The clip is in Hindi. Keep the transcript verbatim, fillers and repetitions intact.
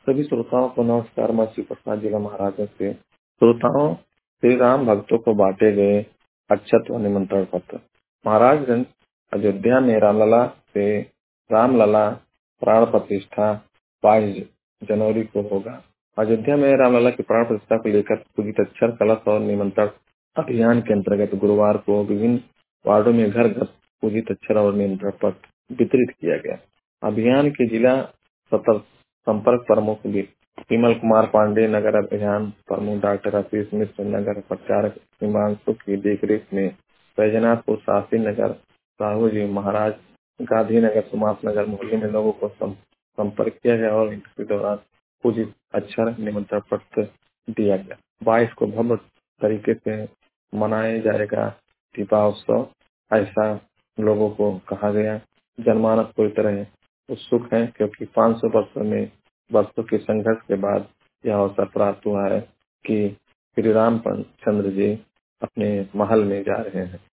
सभी श्रोताओं को नमस्कार। मैं श्री प्रसाद जिला महाराज से। श्रोताओं, श्री राम भक्तों को बांटे गए अक्षत व निमंत्रण पत्र। महाराजगंज अयोध्या में रामलला से रामलला प्राण प्रतिष्ठा बाईस जनवरी को होगा। अयोध्या में रामलला की प्राण प्रतिष्ठा को लेकर पूजित अक्षर कलश और निमंत्रण अभियान के अंतर्गत गुरुवार को विभिन्न वार्डों में घर घर पूजित अक्षर और निमंत्रण पत्र वितरित किया गया। अभियान के जिला सतर संपर्क प्रमुख विमल कुमार पांडे, नगर अभियान प्रमुख डॉक्टर आशीष मिश्र, नगर प्रचारक हिमांशु की देखरेख में बैजनाथपुर, शास्त्री नगर, साहू जी महाराज, गांधीनगर, सुभाष नगर मोहल्ले में लोगों को संपर्क किया गया और इनके दौरान पूजित अक्षर निमंत्रण पत्र दिया गया। बाईस को भव्य तरीके से मनाया जाएगा दीपोत्सव, ऐसा लोगों को कहा गया। जनमानस पूरी तरह उत्सुक है क्योंकि पाँच सौ वर्षों में वर्षों के संघर्ष के बाद यह अवसर प्राप्त हुआ है कि श्री राम चंद्र जी अपने महल में जा रहे हैं।